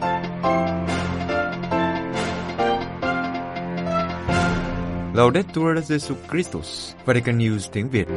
Laudetur Jesus Christus, Vatican News tiếng Việt.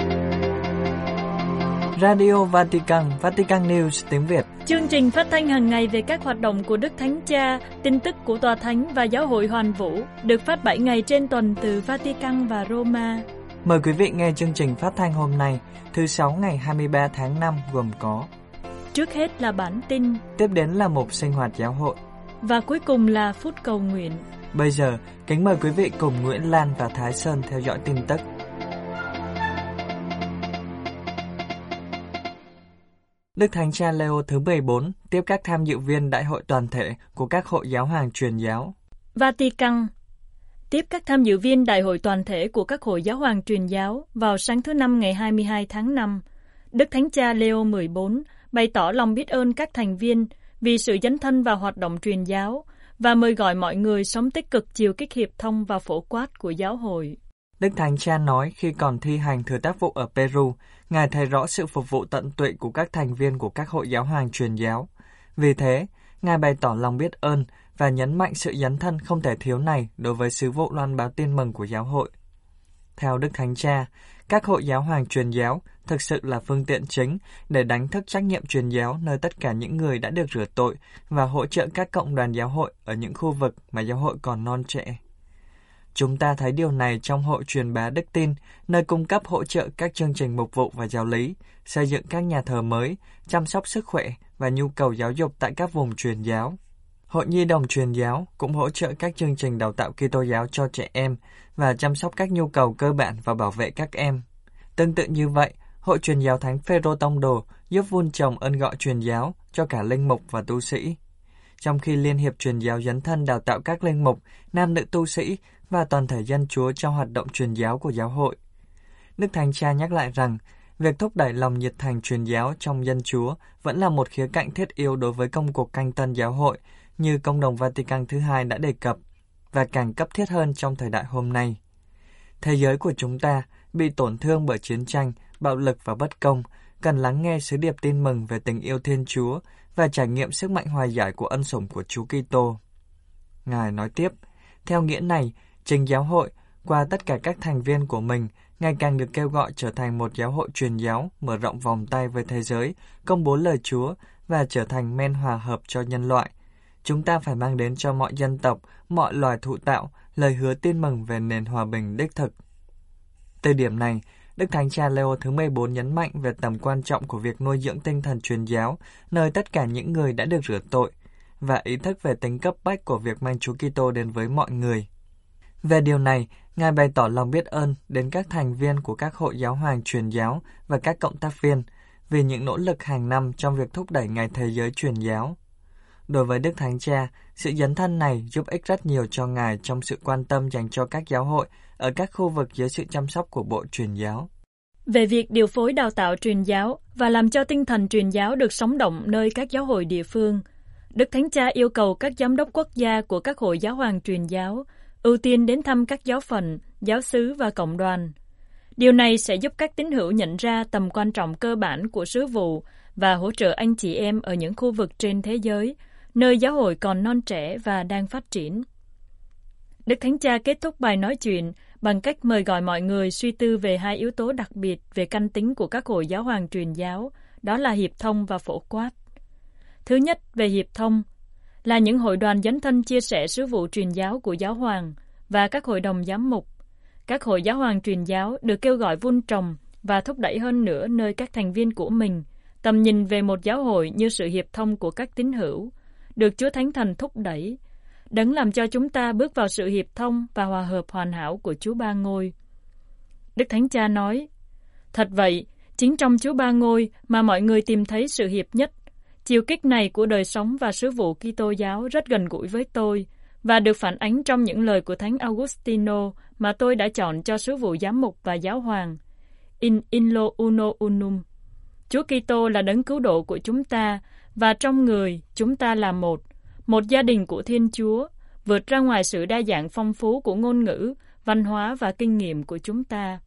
Radio Vatican, Vatican News tiếng Việt. Chương trình phát thanh hàng ngày về các hoạt động của Đức Thánh Cha, tin tức của Tòa Thánh và Giáo hội Hoàn Vũ được phát 7 ngày trên tuần từ Vatican và Roma. Mời quý vị nghe chương trình phát thanh hôm nay, thứ 6 ngày 23 tháng 5 gồm có: trước hết là bản tin, tiếp đến là mục sinh hoạt giáo hội và cuối cùng là phút cầu nguyện. Bây giờ, kính mời quý vị cùng Nguyễn Lan và Thái Sơn theo dõi tin tức. Đức Thánh Cha Leo thứ 14 tiếp các tham dự viên đại hội toàn thể của các hội giáo hoàng truyền giáo. Vatican tiếp các tham dự viên đại hội toàn thể của các hội giáo hoàng truyền giáo vào sáng thứ Năm ngày 22 tháng 5. Đức Thánh Cha Leo 14 bày tỏ lòng biết ơn các thành viên vì sự dấn thân vào hoạt động truyền giáo và mời gọi mọi người sống tích cực chiều kích hiệp thông và phổ quát của giáo hội. Đức Thánh Cha nói khi còn thi hành thừa tác vụ ở Peru, Ngài thấy rõ sự phục vụ tận tụy của các thành viên của các hội giáo hoàng truyền giáo. Vì thế, Ngài bày tỏ lòng biết ơn và nhấn mạnh sự dấn thân không thể thiếu này đối với sứ vụ loan báo tin mừng của giáo hội. Theo Đức Thánh Cha, các hội giáo hoàng truyền giáo thực sự là phương tiện chính để đánh thức trách nhiệm truyền giáo nơi tất cả những người đã được rửa tội và hỗ trợ các cộng đoàn giáo hội ở những khu vực mà giáo hội còn non trẻ. Chúng ta thấy điều này trong hội truyền bá đức tin, nơi cung cấp hỗ trợ các chương trình mục vụ và giáo lý, xây dựng các nhà thờ mới, chăm sóc sức khỏe và nhu cầu giáo dục tại các vùng truyền giáo. Hội Nhi đồng truyền giáo cũng hỗ trợ các chương trình đào tạo Kitô giáo cho trẻ em và chăm sóc các nhu cầu cơ bản và bảo vệ các em. Tương tự như vậy, Hội truyền giáo Thánh Phêrô Tông Đồ giúp vun trồng ơn gọi truyền giáo cho cả linh mục và tu sĩ. Trong khi Liên hiệp truyền giáo dấn thân đào tạo các linh mục, nam nữ tu sĩ và toàn thể dân Chúa trong hoạt động truyền giáo của giáo hội. Đức Thánh Cha nhắc lại rằng, việc thúc đẩy lòng nhiệt thành truyền giáo trong dân Chúa vẫn là một khía cạnh thiết yếu đối với công cuộc canh tân giáo hội, như Công đồng Vatican thứ hai đã đề cập, và càng cấp thiết hơn trong thời đại hôm nay. Thế giới của chúng ta bị tổn thương bởi chiến tranh, bạo lực và bất công, cần lắng nghe sứ điệp tin mừng về tình yêu Thiên Chúa và trải nghiệm sức mạnh hòa giải của ân sủng của Chúa Kitô. Ngài nói tiếp, theo nghĩa này, chính giáo hội, qua tất cả các thành viên của mình, ngày càng được kêu gọi trở thành một giáo hội truyền giáo, mở rộng vòng tay với thế giới, công bố lời Chúa và trở thành men hòa hợp cho nhân loại. Chúng ta phải mang đến cho mọi dân tộc, mọi loài thụ tạo, lời hứa tin mừng về nền hòa bình đích thực. Từ điểm này, Đức Thánh Cha Leo thứ 14 nhấn mạnh về tầm quan trọng của việc nuôi dưỡng tinh thần truyền giáo, nơi tất cả những người đã được rửa tội, và ý thức về tính cấp bách của việc mang Chúa Kitô đến với mọi người. Về điều này, Ngài bày tỏ lòng biết ơn đến các thành viên của các hội giáo hoàng truyền giáo và các cộng tác viên vì những nỗ lực hàng năm trong việc thúc đẩy Ngày Thế giới truyền giáo. Đối với Đức Thánh Cha, sự dấn thân này giúp ích rất nhiều cho Ngài trong sự quan tâm dành cho các giáo hội ở các khu vực dưới sự chăm sóc của Bộ Truyền giáo. Về việc điều phối đào tạo truyền giáo và làm cho tinh thần truyền giáo được sống động nơi các giáo hội địa phương, Đức Thánh Cha yêu cầu các giám đốc quốc gia của các hội giáo hoàng truyền giáo ưu tiên đến thăm các giáo phận, giáo xứ và cộng đoàn. Điều này sẽ giúp các tín hữu nhận ra tầm quan trọng cơ bản của sứ vụ và hỗ trợ anh chị em ở những khu vực trên thế giới, nơi giáo hội còn non trẻ và đang phát triển. Đức Thánh Cha kết thúc bài nói chuyện bằng cách mời gọi mọi người suy tư về hai yếu tố đặc biệt về căn tính của các hội giáo hoàng truyền giáo, đó là hiệp thông và phổ quát. Thứ nhất, về hiệp thông, là những hội đoàn dấn thân chia sẻ sứ vụ truyền giáo của giáo hoàng và các hội đồng giám mục. Các hội giáo hoàng truyền giáo được kêu gọi vun trồng và thúc đẩy hơn nữa nơi các thành viên của mình, tầm nhìn về một giáo hội như sự hiệp thông của các tín hữu, được Chúa Thánh Thần thúc đẩy, đấng làm cho chúng ta bước vào sự hiệp thông và hòa hợp hoàn hảo của Chúa Ba Ngôi. Đức Thánh Cha nói, thật vậy, chính trong Chúa Ba Ngôi mà mọi người tìm thấy sự hiệp nhất. Chiều kích này của đời sống và sứ vụ Kitô giáo rất gần gũi với tôi và được phản ánh trong những lời của Thánh Augustino mà tôi đã chọn cho sứ vụ giám mục và giáo hoàng. In illo uno unum. Chúa Kitô là đấng cứu độ của chúng ta và trong người chúng ta là một gia đình của Thiên Chúa, vượt ra ngoài sự đa dạng phong phú của ngôn ngữ, văn hóa và kinh nghiệm của chúng ta.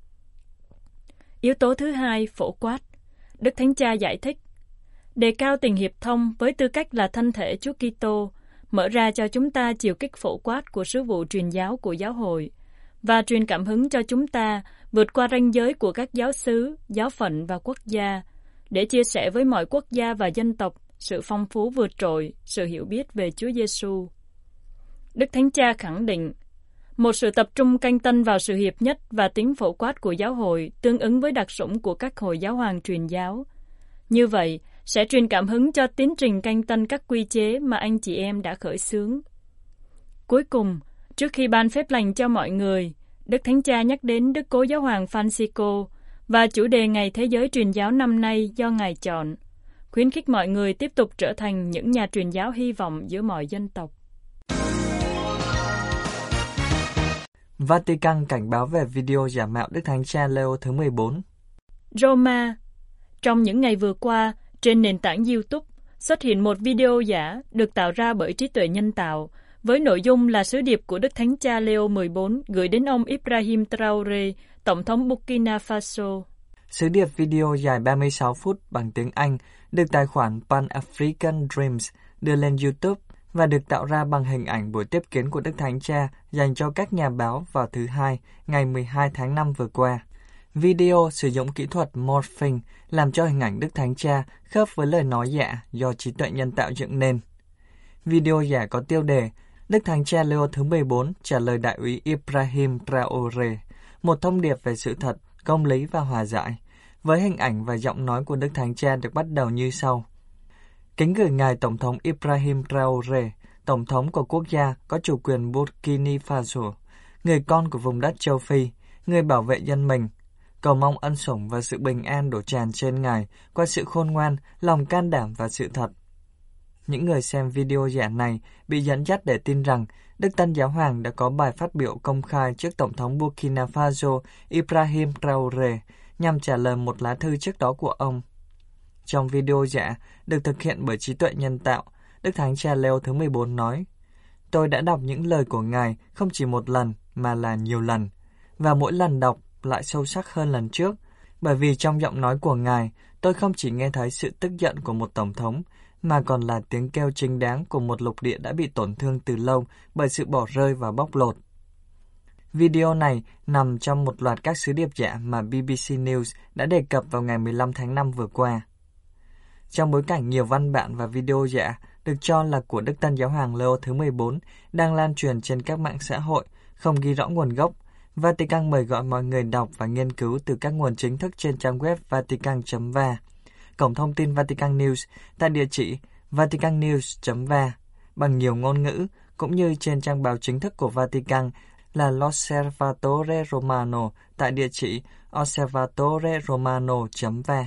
Yếu tố thứ hai, phổ quát. Đức Thánh Cha giải thích, đề cao tình hiệp thông với tư cách là thân thể Chúa Kitô mở ra cho chúng ta chiều kích phổ quát của sứ vụ truyền giáo của giáo hội, và truyền cảm hứng cho chúng ta vượt qua ranh giới của các giáo xứ, giáo phận và quốc gia, để chia sẻ với mọi quốc gia và dân tộc sự phong phú vượt trội, sự hiểu biết về Chúa Giêsu. Đức Thánh Cha khẳng định, một sự tập trung canh tân vào sự hiệp nhất và tính phổ quát của giáo hội tương ứng với đặc sủng của các hội giáo hoàng truyền giáo. Như vậy, sẽ truyền cảm hứng cho tiến trình canh tân các quy chế mà anh chị em đã khởi xướng. Cuối cùng, trước khi ban phép lành cho mọi người, Đức Thánh Cha nhắc đến Đức Cố Giáo hoàng Francisco và chủ đề Ngày Thế giới truyền giáo năm nay do Ngài chọn, khuyến khích mọi người tiếp tục trở thành những nhà truyền giáo hy vọng giữa mọi dân tộc. Vatican cảnh báo về video giả mạo Đức Thánh Cha Leo thứ 14. Roma. Trong những ngày vừa qua, trên nền tảng YouTube xuất hiện một video giả được tạo ra bởi trí tuệ nhân tạo, với nội dung là sứ điệp của Đức Thánh Cha Leo 14 gửi đến ông Ibrahim Traoré, Tổng thống Burkina Faso. Sứ điệp video dài 36 phút bằng tiếng Anh được tài khoản Pan-African Dreams đưa lên YouTube và được tạo ra bằng hình ảnh buổi tiếp kiến của Đức Thánh Cha dành cho các nhà báo vào thứ Hai, ngày 12 tháng 5 vừa qua. Video sử dụng kỹ thuật morphing làm cho hình ảnh Đức Thánh Cha khớp với lời nói giả do trí tuệ nhân tạo dựng nên. Video giả có tiêu đề Đức Thánh Cha Leo thứ 14 trả lời đại úy Ibrahim Traoré, một thông điệp về sự thật, công lý và hòa giải, với hình ảnh và giọng nói của Đức Thánh Cha được bắt đầu như sau. Kính gửi Ngài Tổng thống Ibrahim Traoré, Tổng thống của quốc gia có chủ quyền Burkina Faso, người con của vùng đất châu Phi, người bảo vệ dân mình. Cầu mong ân sủng và sự bình an đổ tràn trên Ngài qua sự khôn ngoan, lòng can đảm và sự thật. Những người xem video giả này bị dẫn dắt để tin rằng Đức Tân Giáo Hoàng đã có bài phát biểu công khai trước Tổng thống Burkina Faso Ibrahim Traoré nhằm trả lời một lá thư trước đó của ông. Trong video giả được thực hiện bởi trí tuệ nhân tạo, Đức Thánh Cha Leo thứ 14 nói, tôi đã đọc những lời của Ngài không chỉ một lần mà là nhiều lần, và mỗi lần đọc lại sâu sắc hơn lần trước, bởi vì trong giọng nói của Ngài, tôi không chỉ nghe thấy sự tức giận của một tổng thống, mà còn là tiếng kêu chính đáng của một lục địa đã bị tổn thương từ lâu bởi sự bỏ rơi và bóc lột. Video này nằm trong một loạt các sứ điệp giả mà BBC News đã đề cập vào ngày 15 tháng 5 vừa qua. Trong bối cảnh nhiều văn bản và video giả được cho là của Đức Tân Giáo Hoàng Leo thứ 14 đang lan truyền trên các mạng xã hội, không ghi rõ nguồn gốc, Vatican mời gọi mọi người đọc và nghiên cứu từ các nguồn chính thức trên trang web vatican.va, cổng thông tin Vatican News tại địa chỉ vaticannews.va bằng nhiều ngôn ngữ, cũng như trên trang báo chính thức của Vatican là L'Osservatore Romano tại địa chỉ osservatoreromano.va.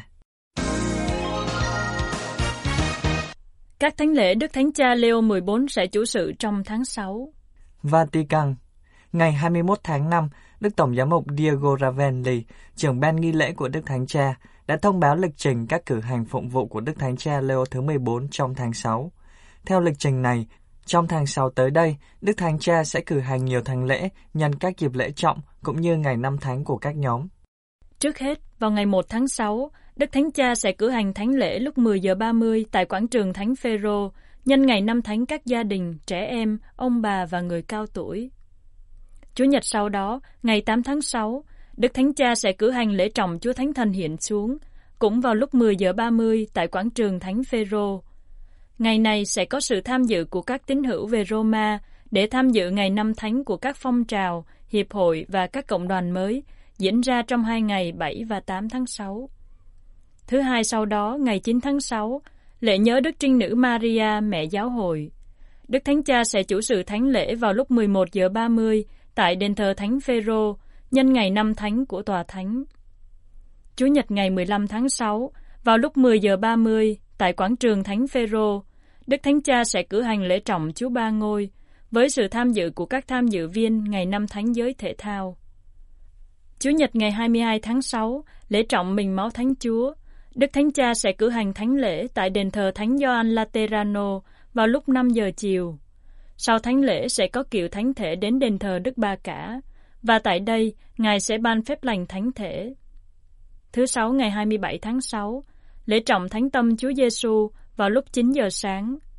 Các thánh lễ Đức Thánh Cha Leo 14 sẽ chủ sự trong tháng 6. Vatican. Ngày 21 tháng 5, Đức Tổng giám mục Diego Ravelli, trưởng ban nghi lễ của Đức Thánh Cha, đã thông báo lịch trình các cử hành phụng vụ của Đức Thánh Cha Leo thứ 14 trong tháng 6. Theo lịch trình này, trong tháng 6 tới đây, Đức Thánh Cha sẽ cử hành nhiều thánh lễ nhân các dịp lễ trọng cũng như ngày năm thánh của các nhóm. Trước hết, vào ngày 1 tháng 6, Đức Thánh Cha sẽ cử hành thánh lễ lúc 10 giờ 30 tại quảng trường Thánh Phêrô, nhân ngày năm thánh các gia đình, trẻ em, ông bà và người cao tuổi. Chủ nhật sau đó, ngày 8 tháng 6, Đức Thánh Cha sẽ cử hành lễ trọng Chúa Thánh Thần hiện xuống, cũng vào lúc 10 giờ 30 tại quảng trường Thánh Phêrô. Ngày này sẽ có sự tham dự của các tín hữu về Roma để tham dự ngày năm thánh của các phong trào, hiệp hội và các cộng đoàn mới, diễn ra trong 2 ngày 7 và 8 tháng 6. Thứ hai sau đó, ngày 9 tháng 6, lễ nhớ Đức Trinh Nữ Maria, Mẹ Giáo hội. Đức Thánh Cha sẽ chủ sự thánh lễ vào lúc 11 giờ 30 tại đền thờ Thánh Phêrô, nhân ngày năm thánh của Tòa Thánh. Chủ nhật ngày 15 tháng 6, vào lúc 10 giờ 30 tại quảng trường Thánh Phêrô, Đức Thánh Cha sẽ cử hành lễ trọng Chúa Ba Ngôi, với sự tham dự của các tham dự viên ngày năm thánh giới thể thao. Chủ nhật ngày 22 tháng 6, lễ trọng Mình Máu Thánh Chúa, Đức Thánh Cha sẽ cử hành thánh lễ tại đền thờ Thánh Gioan Laterano vào lúc 5 giờ chiều. Sau thánh lễ sẽ có kiệu thánh thể đến đền thờ Đức Ba Cả, và tại đây, Ngài sẽ ban phép lành thánh thể. Thứ Sáu ngày 27 tháng 6, lễ trọng Thánh Tâm Chúa Giêsu vào lúc 9 giờ sáng.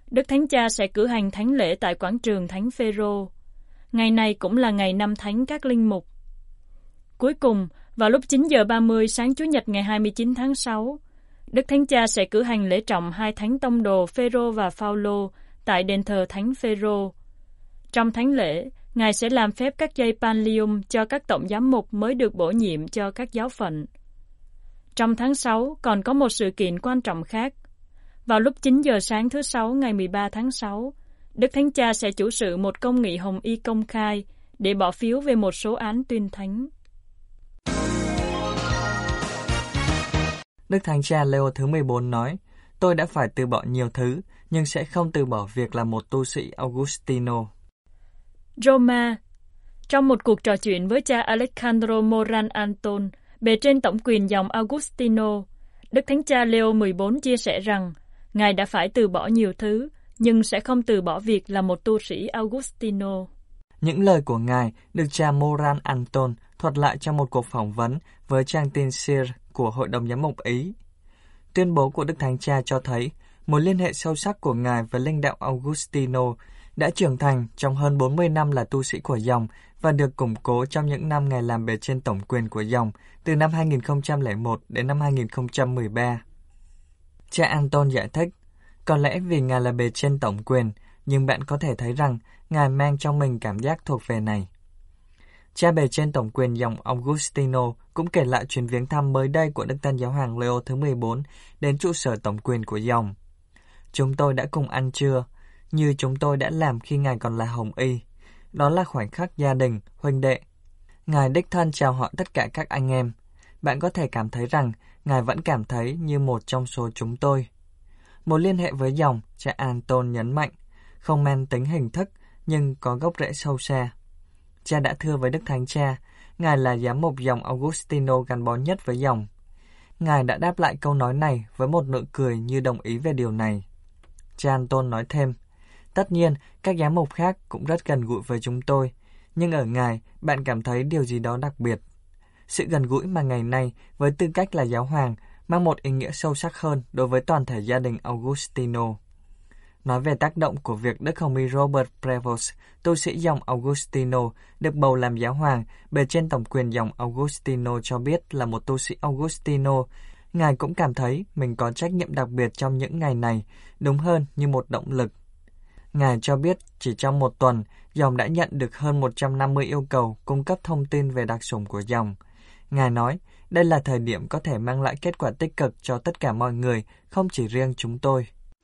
Đức Thánh Cha sẽ cử hành thánh lễ tại quảng trường Thánh Phêrô. Ngày này cũng là ngày năm thánh các linh mục. Cuối cùng, vào lúc 9 giờ 30 sáng Chủ nhật ngày 29 tháng 6, Đức Thánh Cha sẽ cử hành lễ trọng hai thánh tông đồ Phêrô và Phaolô tại đền thờ Thánh Phêrô. Trong thánh lễ, Ngài sẽ làm phép các dây Pallium cho các tổng giám mục mới được bổ nhiệm cho các giáo phận. Trong tháng 6 còn có một sự kiện quan trọng khác. Vào lúc 9 giờ sáng thứ Sáu ngày 13 tháng 6, Đức Thánh Cha sẽ chủ sự một công nghị hồng y công khai để bỏ phiếu về một số án tuyên thánh. Đức Thánh Cha Leo thứ 14 nói, tôi đã phải từ bỏ nhiều thứ, nhưng sẽ không từ bỏ việc là một tu sĩ Augustino. Roma. Trong một cuộc trò chuyện với cha Alejandro Moran Anton, bề trên tổng quyền dòng Augustino, Đức Thánh Cha Leo 14 chia sẻ rằng, Ngài đã phải từ bỏ nhiều thứ, nhưng sẽ không từ bỏ việc là một tu sĩ Augustino. Những lời của Ngài được cha Moran Anton thuật lại trong một cuộc phỏng vấn với trang tin SIR của Hội đồng Giám mục Ý. Tuyên bố của Đức Thánh Cha cho thấy mối liên hệ sâu sắc của Ngài với linh đạo Augustino đã trưởng thành trong hơn 40 năm là tu sĩ của dòng và được củng cố trong những năm Ngài làm bề trên tổng quyền của dòng từ năm 2001 đến năm 2013. Cha Anton giải thích, có lẽ vì Ngài là bề trên tổng quyền, nhưng bạn có thể thấy rằng Ngài mang trong mình cảm giác thuộc về này. Cha bề trên tổng quyền dòng Augustino cũng kể lại chuyến viếng thăm mới đây của Đức Tân Giáo Hoàng Leo thứ 14 đến trụ sở tổng quyền của dòng. Chúng tôi đã cùng ăn trưa, như chúng tôi đã làm khi Ngài còn là Hồng Y. Đó là khoảnh khắc gia đình, huynh đệ. Ngài đích thân chào hỏi tất cả các anh em. Bạn có thể cảm thấy rằng Ngài vẫn cảm thấy như một trong số chúng tôi. Một liên hệ với dòng, cha Anton nhấn mạnh, không mang tính hình thức nhưng có gốc rễ sâu xa. Cha đã thưa với Đức Thánh Cha, Ngài là giám mục dòng Augustino gắn bó nhất với dòng. Ngài đã đáp lại câu nói này với một nụ cười như đồng ý về điều này. Cha Anton nói thêm, tất nhiên các giám mục khác cũng rất gần gũi với chúng tôi, nhưng ở Ngài bạn cảm thấy điều gì đó đặc biệt. Sự gần gũi mà ngày nay với tư cách là giáo hoàng mang một ý nghĩa sâu sắc hơn đối với toàn thể gia đình Augustino. Nói về tác động của việc Đức Hồng Y Robert Prevost, tu sĩ dòng Augustino, được bầu làm giáo hoàng, bề trên tổng quyền dòng Augustino cho biết là một tu sĩ Augustino, Ngài cũng cảm thấy mình có trách nhiệm đặc biệt trong những ngày này, đúng hơn như một động lực. Ngài cho biết chỉ trong một tuần, dòng đã nhận được hơn 150 yêu cầu cung cấp thông tin về đặc sủng của dòng. Ngài nói, đây là thời điểm có thể mang lại kết quả tích cực cho tất cả mọi người, không chỉ riêng chúng tôi.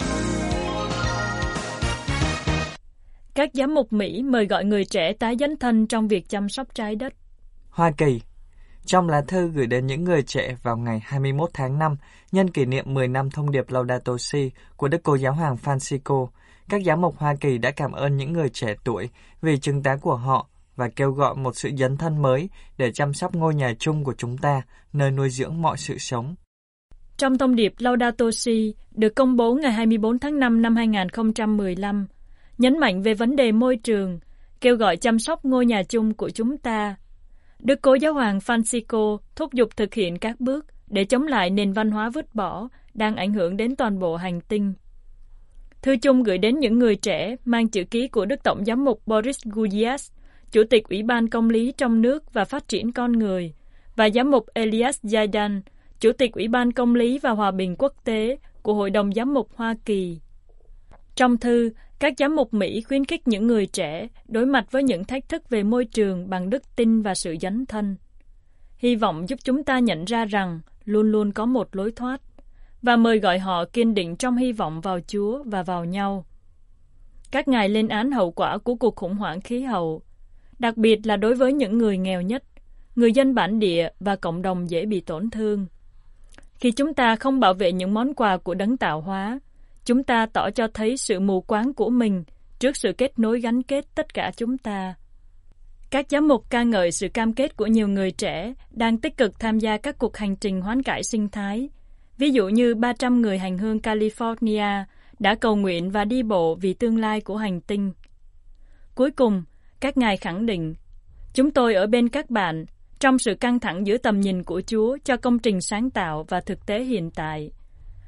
Các giám mục Mỹ mời gọi người trẻ tái dấn thân trong việc chăm sóc trái đất. Hoa Kỳ. Trong lá thư gửi đến những người trẻ vào ngày 21 tháng 5, nhân kỷ niệm 10 năm thông điệp Laudato Si của Đức Cố Giáo hoàng Francisco, các giám mục Hoa Kỳ đã cảm ơn những người trẻ tuổi vì chứng tá của họ và kêu gọi một sự dấn thân mới để chăm sóc ngôi nhà chung của chúng ta, nơi nuôi dưỡng mọi sự sống. Trong thông điệp Laudato Si được công bố ngày 24 tháng 5 năm 2015, nhấn mạnh về vấn đề môi trường, kêu gọi chăm sóc ngôi nhà chung của chúng ta. Đức Cố Giáo hoàng Francisco thúc giục thực hiện các bước để chống lại nền văn hóa vứt bỏ đang ảnh hưởng đến toàn bộ hành tinh. Thư chung gửi đến những người trẻ mang chữ ký của Đức Tổng giám mục Boris Gurgias, Chủ tịch Ủy ban Công lý trong nước và Phát triển con người, và giám mục Elias Zaidan, Chủ tịch Ủy ban Công lý và Hòa bình quốc tế của Hội đồng Giám mục Hoa Kỳ. Trong thư, các giám mục Mỹ khuyến khích những người trẻ đối mặt với những thách thức về môi trường bằng đức tin và sự dấn thân. Hy vọng giúp chúng ta nhận ra rằng luôn luôn có một lối thoát, và mời gọi họ kiên định trong hy vọng vào Chúa và vào nhau. Các ngài lên án hậu quả của cuộc khủng hoảng khí hậu, đặc biệt là đối với những người nghèo nhất, người dân bản địa và cộng đồng dễ bị tổn thương. Khi chúng ta không bảo vệ những món quà của đấng tạo hóa, chúng ta tỏ cho thấy sự mù quáng của mình trước sự kết nối gắn kết tất cả chúng ta. Các giám mục ca ngợi sự cam kết của nhiều người trẻ đang tích cực tham gia các cuộc hành trình hoán cải sinh thái. Ví dụ như 300 người hành hương California đã cầu nguyện và đi bộ vì tương lai của hành tinh. Cuối cùng, các ngài khẳng định, chúng tôi ở bên các bạn trong sự căng thẳng giữa tầm nhìn của Chúa cho công trình sáng tạo và thực tế hiện tại.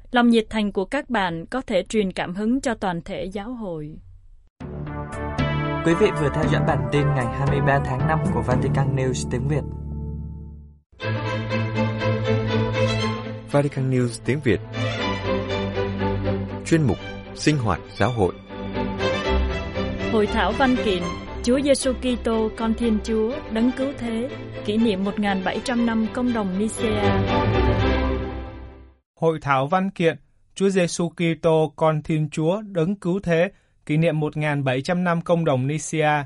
Lòng nhiệt thành của các bạn có thể truyền cảm hứng cho toàn thể giáo hội. Quý vị vừa theo dõi bản tin ngày 23 tháng 5 của Vatican News tiếng Việt. Vatican News tiếng Việt. Chuyên mục Sinh hoạt giáo hội. Hội thảo văn kiện Chúa Giêsu Kitô Con Thiên Chúa Đấng Cứu Thế, kỷ niệm 1700 năm Công đồng Nicea. Hội thảo văn kiện Chúa Giêsu Kitô Con Thiên Chúa Đấng Cứu Thế, kỷ niệm 1700 năm Công đồng Nicea.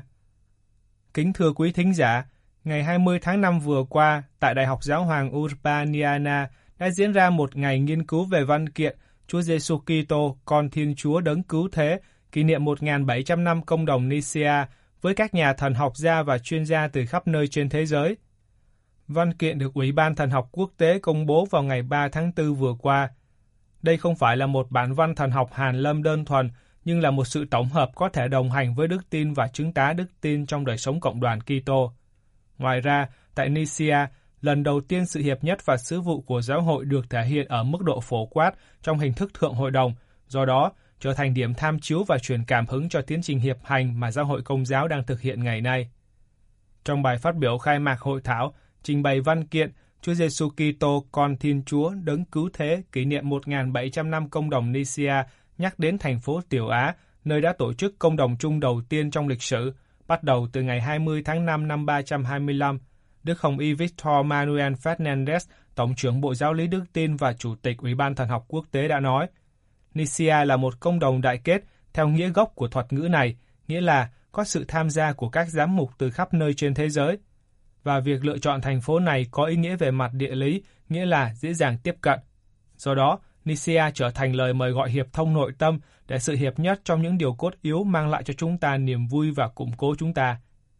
Kính thưa quý thính giả, ngày 20 tháng 5 vừa qua, tại Đại học Giáo hoàng Urbaniana đã diễn ra một ngày nghiên cứu về văn kiện Chúa Giêsu Kitô Con Thiên Chúa Đấng Cứu Thế, kỷ niệm 1700 năm Công đồng Nicea với các nhà thần học gia và chuyên gia từ khắp nơi trên thế giới. Văn kiện được Ủy ban Thần học Quốc tế công bố vào ngày 3 tháng 4 vừa qua. Đây không phải là một bản văn thần học hàn lâm đơn thuần, nhưng là một sự tổng hợp có thể đồng hành với đức tin và chứng tá đức tin trong đời sống cộng đoàn Kitô. Ngoài ra, tại Nicea, lần đầu tiên sự hiệp nhất và sứ vụ của giáo hội được thể hiện ở mức độ phổ quát trong hình thức thượng hội đồng, do đó trở thành điểm tham chiếu và truyền cảm hứng cho tiến trình hiệp hành mà giáo hội Công giáo đang thực hiện ngày nay. Trong bài phát biểu khai mạc hội thảo, trình bày văn kiện Chúa Giêsu Kitô Con Thiên Chúa Đấng Cứu Thế, kỷ niệm 1700 năm Công đồng Nicea, nhắc đến thành phố Tiểu Á, nơi đã tổ chức công đồng chung đầu tiên trong lịch sử, bắt đầu từ ngày 20 tháng 5 năm 325. Đức Hồng Y Victor Manuel Fernandez, Tổng trưởng Bộ Giáo lý Đức tin và Chủ tịch Ủy ban Thần học Quốc tế đã nói, Nicea là một công đồng đại kết theo nghĩa gốc của thuật ngữ này, nghĩa là có sự tham gia của các giám mục từ khắp nơi trên thế giới. Và việc lựa chọn thành phố này có ý nghĩa về mặt địa lý, nghĩa là dễ dàng tiếp cận. Do đó, Nicea trở thành lời mời gọi hiệp thông nội tâm để sự hiệp nhất trong những điều cốt yếu mang lại cho chúng ta niềm vui và củng cố chúng ta.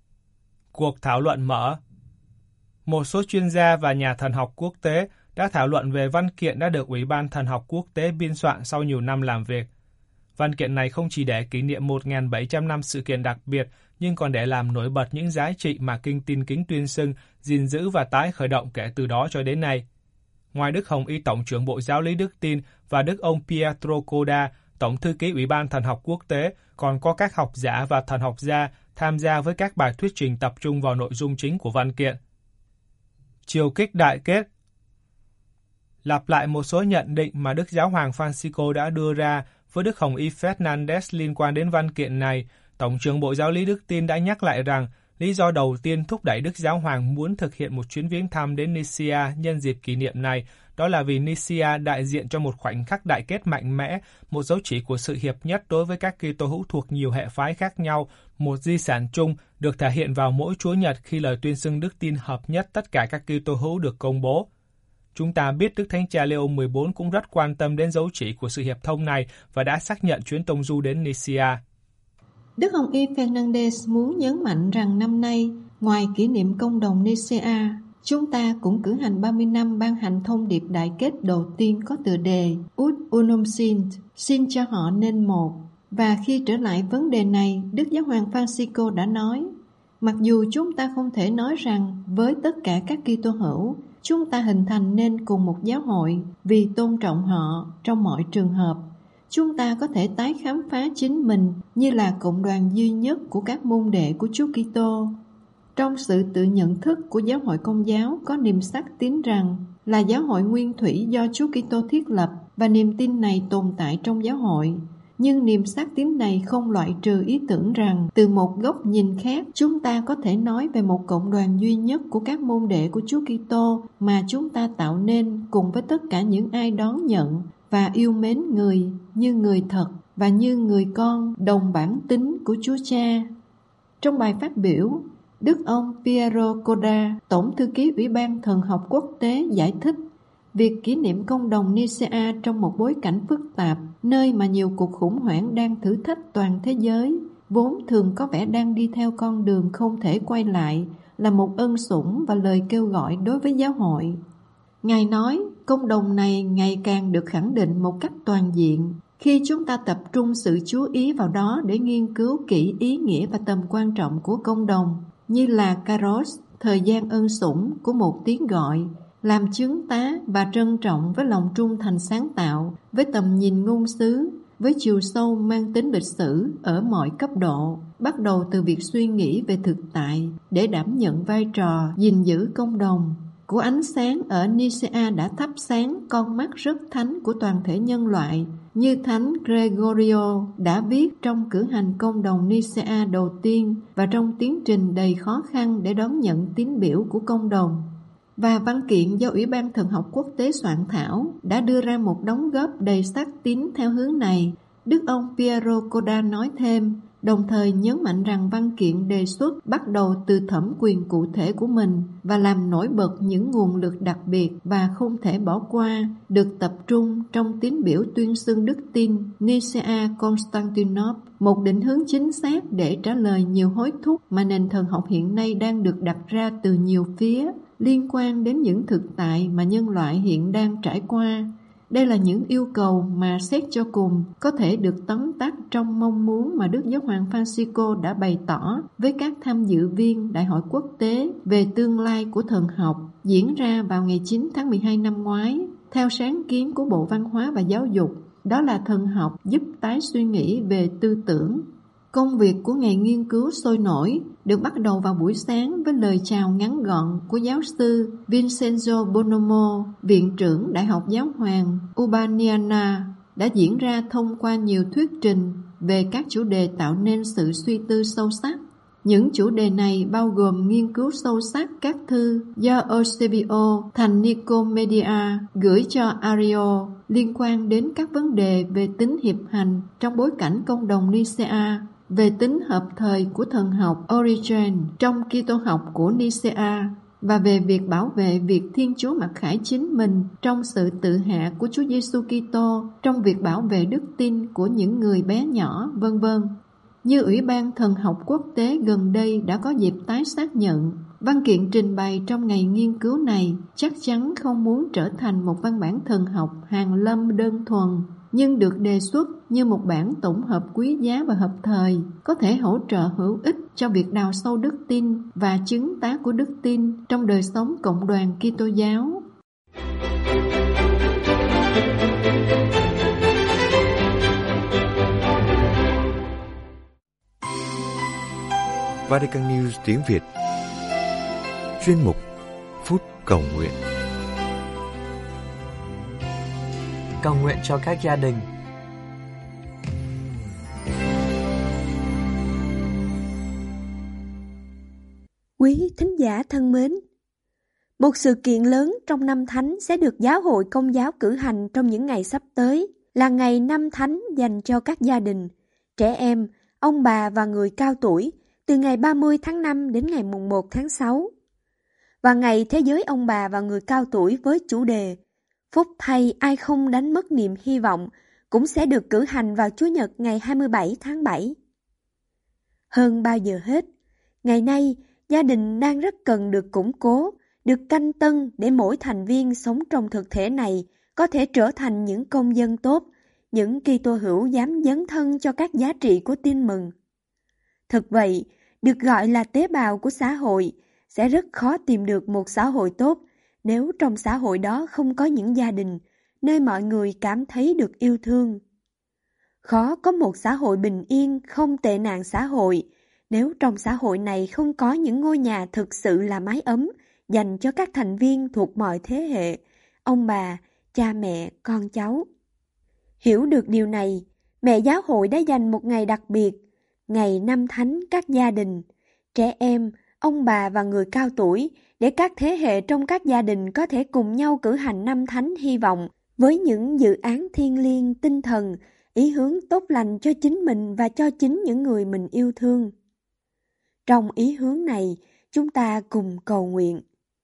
Cuộc thảo luận mở. Một số chuyên gia và nhà thần học quốc tế đã thảo luận về văn kiện đã được Ủy ban Thần học Quốc tế biên soạn sau nhiều năm làm việc. Văn kiện này không chỉ để kỷ niệm 1700 năm sự kiện đặc biệt, nhưng còn để làm nổi bật những giá trị mà Kinh Tin Kính tuyên xưng, gìn giữ và tái khởi động kể từ đó cho đến nay. Ngoài Đức Hồng Y Tổng trưởng Bộ Giáo lý Đức tin và Đức ông Pietro Coda, Tổng thư ký Ủy ban Thần học Quốc tế, còn có các học giả và thần học gia tham gia với các bài thuyết trình tập trung vào nội dung chính của văn kiện. Chiều kích đại kết. Lặp lại một số nhận định mà Đức Giáo hoàng Francisco đã đưa ra với Đức Hồng Y Fernandez liên quan đến văn kiện này, Tổng trưởng Bộ Giáo lý Đức tin đã nhắc lại rằng lý do đầu tiên thúc đẩy Đức Giáo hoàng muốn thực hiện một chuyến viếng thăm đến Nicea nhân dịp kỷ niệm này, đó là vì Nicea đại diện cho một khoảnh khắc đại kết mạnh mẽ, một dấu chỉ của sự hiệp nhất đối với các Kitô hữu thuộc nhiều hệ phái khác nhau, một di sản chung được thể hiện vào mỗi Chúa Nhật khi lời tuyên xưng đức tin hợp nhất tất cả các Kitô hữu được công bố. Chúng ta biết Đức Thánh Cha Leo 14 cũng rất quan tâm đến dấu chỉ của sự hiệp thông này và đã xác nhận chuyến tông du đến Nicea. Đức Hồng Y Fernandez muốn nhấn mạnh rằng năm nay, ngoài kỷ niệm công đồng Nicea, chúng ta cũng cử hành 30 năm ban hành thông điệp đại kết đầu tiên có tựa đề Ut Unum Sint, xin cho họ nên một. Và khi trở lại vấn đề này, Đức Giáo hoàng Francisco đã nói, mặc dù chúng ta không thể nói rằng với tất cả các Kitô hữu, chúng ta hình thành nên cùng một giáo hội vì tôn trọng họ trong mọi trường hợp, chúng ta có thể tái khám phá chính mình như là cộng đoàn duy nhất của các môn đệ của Chúa Kitô. Trong sự tự nhận thức của giáo hội Công giáo có niềm xác tín rằng là giáo hội nguyên thủy do Chúa Kitô thiết lập và niềm tin này tồn tại trong giáo hội. Nhưng niềm xác tín này không loại trừ ý tưởng rằng từ một góc nhìn khác chúng ta có thể nói về một cộng đoàn duy nhất của các môn đệ của Chúa Kitô mà chúng ta tạo nên cùng với tất cả những ai đón nhận và yêu mến người như người thật và như người con đồng bản tính của Chúa Cha. Trong bài phát biểu, Đức ông Pietro Coda, Tổng thư ký Ủy ban Thần học Quốc tế giải thích việc kỷ niệm công đồng Nicea trong một bối cảnh phức tạp, nơi mà nhiều cuộc khủng hoảng đang thử thách toàn thế giới, vốn thường có vẻ đang đi theo con đường không thể quay lại, là một ân sủng và lời kêu gọi đối với giáo hội. Ngài nói, công đồng này ngày càng được khẳng định một cách toàn diện khi chúng ta tập trung sự chú ý vào đó để nghiên cứu kỹ ý nghĩa và tầm quan trọng của công đồng, như là Kairos, thời gian ân sủng của một tiếng gọi, làm chứng tá và trân trọng với lòng trung thành sáng tạo, với tầm nhìn ngôn sứ, với chiều sâu mang tính lịch sử ở mọi cấp độ, bắt đầu từ việc suy nghĩ về thực tại để đảm nhận vai trò gìn giữ công đồng. Của ánh sáng ở Nicea đã thắp sáng con mắt rất thánh của toàn thể nhân loại, như Thánh Gregorio đã viết trong cử hành công đồng Nicea đầu tiên và trong tiến trình đầy khó khăn để đón nhận tín biểu của công đồng. Và văn kiện do Ủy ban Thần học Quốc tế soạn thảo đã đưa ra một đóng góp đầy xác tín theo hướng này. Đức ông Piero Coda nói thêm, đồng thời nhấn mạnh rằng văn kiện đề xuất bắt đầu từ thẩm quyền cụ thể của mình và làm nổi bật những nguồn lực đặc biệt và không thể bỏ qua được tập trung trong tín biểu tuyên xưng đức tin Nicea Constantinople, một định hướng chính xác để trả lời nhiều hối thúc mà nền thần học hiện nay đang được đặt ra từ nhiều phía liên quan đến những thực tại mà nhân loại hiện đang trải qua. Đây là những yêu cầu mà xét cho cùng có thể được tóm tắt trong mong muốn mà Đức Giáo hoàng Francisco đã bày tỏ với các tham dự viên Đại hội quốc tế về tương lai của thần học diễn ra vào ngày 9 tháng 12 năm ngoái, theo sáng kiến của Bộ Văn hóa và Giáo dục, đó là thần học giúp tái suy nghĩ về tư tưởng. Công việc của ngày nghiên cứu sôi nổi được bắt đầu vào buổi sáng với lời chào ngắn gọn của giáo sư Vincenzo Bonomo, Viện trưởng Đại học Giáo hoàng Urbaniana, đã diễn ra thông qua nhiều thuyết trình về các chủ đề tạo nên sự suy tư sâu sắc. Những chủ đề này bao gồm nghiên cứu sâu sắc các thư do Eusebio thành Nicomedia gửi cho Ario liên quan đến các vấn đề về tính hiệp hành trong bối cảnh công đồng Nicea, về tính hợp thời của thần học Origen trong Kitô học của Nicea và về việc bảo vệ việc Thiên Chúa mặc khải chính mình trong sự tự hạ của Chúa Giêsu Kitô, trong việc bảo vệ đức tin của những người bé nhỏ, vân vân. Như Ủy ban Thần học Quốc tế gần đây đã có dịp tái xác nhận, văn kiện trình bày trong ngày nghiên cứu này chắc chắn không muốn trở thành một văn bản thần học hàn lâm đơn thuần, nhưng được đề xuất như một bản tổng hợp quý giá và hợp thời, có thể hỗ trợ hữu ích cho việc đào sâu đức tin và chứng tá của đức tin trong đời sống cộng đoàn Kitô giáo. Vatican News tiếng Việt. Chuyên mục Phút Cầu Nguyện. Cầu nguyện cho các gia đình. Quý thính giả thân mến, một sự kiện lớn trong năm thánh sẽ được Giáo hội Công giáo cử hành trong những ngày sắp tới là ngày năm thánh dành cho các gia đình, trẻ em, ông bà và người cao tuổi từ ngày 30 tháng 5 đến ngày mùng 1 tháng 6. Và ngày Thế giới ông bà và người cao tuổi với chủ đề Phúc thay ai không đánh mất niềm hy vọng cũng sẽ được cử hành vào Chủ nhật ngày 27 tháng 7. Hơn bao giờ hết, ngày nay gia đình đang rất cần được củng cố, được canh tân để mỗi thành viên sống trong thực thể này có thể trở thành những công dân tốt, những Kitô hữu dám dấn thân cho các giá trị của Tin mừng. Thực vậy, được gọi là tế bào của xã hội, sẽ rất khó tìm được một xã hội tốt nếu trong xã hội đó không có những gia đình, nơi mọi người cảm thấy được yêu thương. Khó có một xã hội bình yên không tệ nạn xã hội, nếu trong xã hội này không có những ngôi nhà thực sự là mái ấm, dành cho các thành viên thuộc mọi thế hệ, ông bà, cha mẹ, con cháu. Hiểu được điều này, mẹ giáo hội đã dành một ngày đặc biệt, ngày năm thánh các gia đình, trẻ em, ông bà và người cao tuổi, để các thế hệ trong các gia đình có thể cùng nhau cử hành năm thánh hy vọng với những dự án thiêng liêng tinh thần, ý hướng tốt lành cho chính mình và cho chính những người mình yêu thương. Trong ý hướng này, chúng ta cùng cầu nguyện.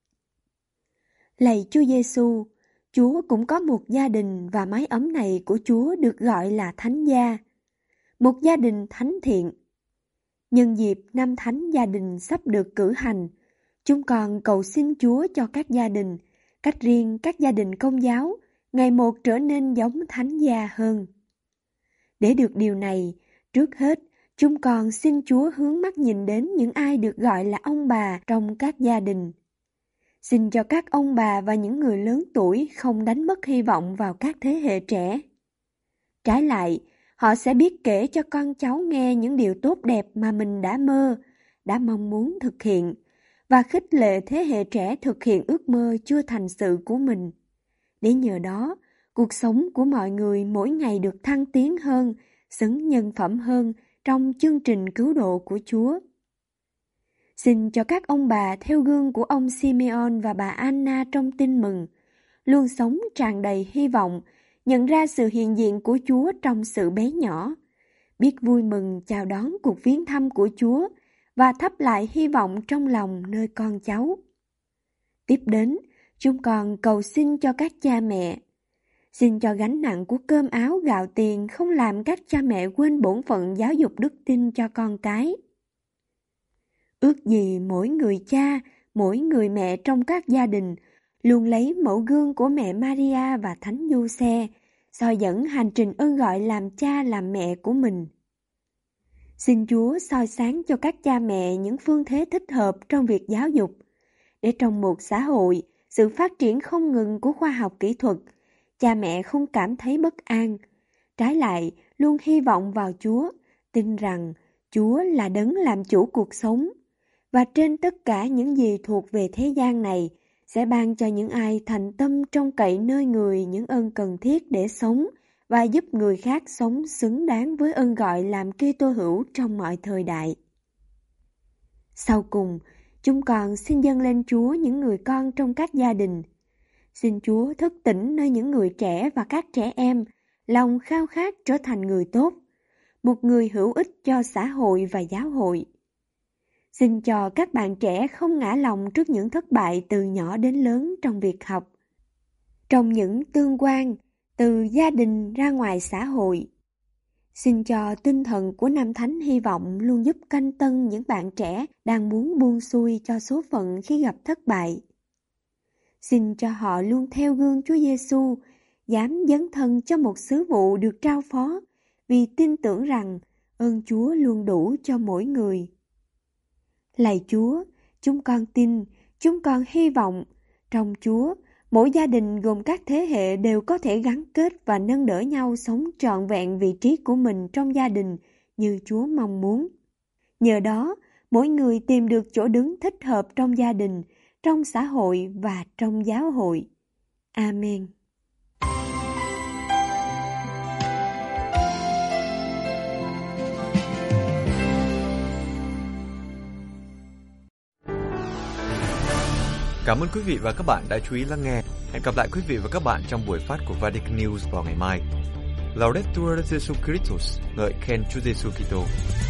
Lạy Chúa Giêsu, Chúa cũng có một gia đình và mái ấm này của Chúa được gọi là thánh gia, một gia đình thánh thiện. Nhân dịp năm thánh gia đình sắp được cử hành, chúng con cầu xin Chúa cho các gia đình, cách riêng các gia đình Công giáo, ngày một trở nên giống thánh gia hơn. Để được điều này, trước hết, chúng con xin Chúa hướng mắt nhìn đến những ai được gọi là ông bà trong các gia đình. Xin cho các ông bà và những người lớn tuổi không đánh mất hy vọng vào các thế hệ trẻ. Trái lại, họ sẽ biết kể cho con cháu nghe những điều tốt đẹp mà mình đã mơ, đã mong muốn thực hiện, và khích lệ thế hệ trẻ thực hiện ước mơ chưa thành sự của mình. Để nhờ đó, cuộc sống của mọi người mỗi ngày được thăng tiến hơn, xứng nhân phẩm hơn trong chương trình cứu độ của Chúa. Xin cho các ông bà theo gương của ông Simeon và bà Anna trong tin mừng, luôn sống tràn đầy hy vọng, nhận ra sự hiện diện của Chúa trong sự bé nhỏ, biết vui mừng chào đón cuộc viếng thăm của Chúa và thắp lại hy vọng trong lòng nơi con cháu. Tiếp đến, chúng con cầu xin cho các cha mẹ. Xin cho gánh nặng của cơm áo gạo tiền không làm các cha mẹ quên bổn phận giáo dục đức tin cho con cái. Ước gì mỗi người cha, mỗi người mẹ trong các gia đình luôn lấy mẫu gương của mẹ Maria và Thánh Giuse, soi dẫn hành trình ơn gọi làm cha làm mẹ của mình. Xin Chúa soi sáng cho các cha mẹ những phương thế thích hợp trong việc giáo dục, để trong một xã hội, sự phát triển không ngừng của khoa học kỹ thuật, cha mẹ không cảm thấy bất an. Trái lại, luôn hy vọng vào Chúa, tin rằng Chúa là đấng làm chủ cuộc sống, và trên tất cả những gì thuộc về thế gian này, sẽ ban cho những ai thành tâm trông cậy nơi người những ơn cần thiết để sống và giúp người khác sống xứng đáng với ơn gọi làm Kitô hữu trong mọi thời đại. Sau cùng, chúng con xin dâng lên Chúa những người con trong các gia đình. Xin Chúa thức tỉnh nơi những người trẻ và các trẻ em, lòng khao khát trở thành người tốt, một người hữu ích cho xã hội và giáo hội. Xin cho các bạn trẻ không ngã lòng trước những thất bại từ nhỏ đến lớn trong việc học, trong những tương quan từ gia đình ra ngoài xã hội. Xin cho tinh thần của Nam Thánh hy vọng luôn giúp canh tân những bạn trẻ đang muốn buông xuôi cho số phận khi gặp thất bại. Xin cho họ luôn theo gương Chúa Giêsu, dám dấn thân cho một sứ vụ được trao phó, vì tin tưởng rằng ơn Chúa luôn đủ cho mỗi người. Lạy Chúa, chúng con tin, chúng con hy vọng, trong Chúa, mỗi gia đình gồm các thế hệ đều có thể gắn kết và nâng đỡ nhau sống trọn vẹn vị trí của mình trong gia đình như Chúa mong muốn. Nhờ đó, mỗi người tìm được chỗ đứng thích hợp trong gia đình, trong xã hội và trong giáo hội. Amen. Cảm ơn quý vị và các bạn đã chú ý lắng nghe. Hẹn gặp lại quý vị và các bạn trong buổi phát của Vatican News vào ngày mai. Laudetur Jesu Christus, ngợi khen Chúa Giêsu Kitô.